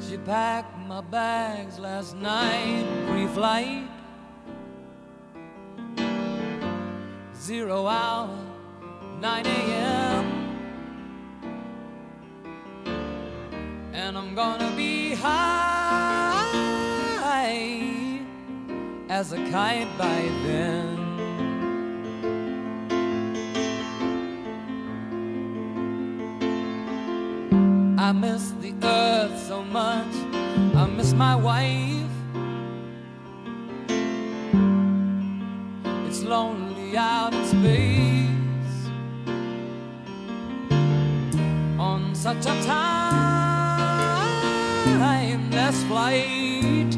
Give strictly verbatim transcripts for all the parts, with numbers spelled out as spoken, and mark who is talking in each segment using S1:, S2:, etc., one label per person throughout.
S1: She packed my bags last night, pre-flight, zero hour, nine a m And I'm gonna be high as a kite by then. I miss the earth so much, I miss my wife. It's lonely out in space on such a timeless flight.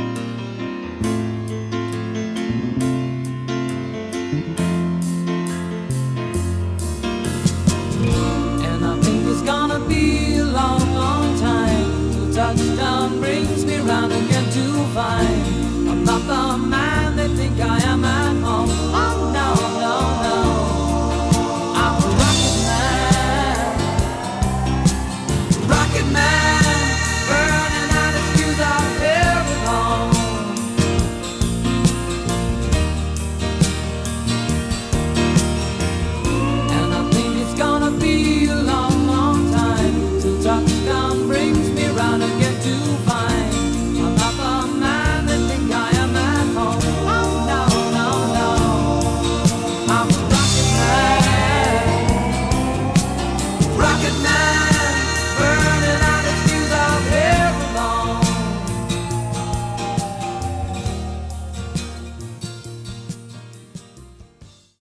S1: And I think it's gonna be a long, long time till touchdown brings me round again to find I'm not the man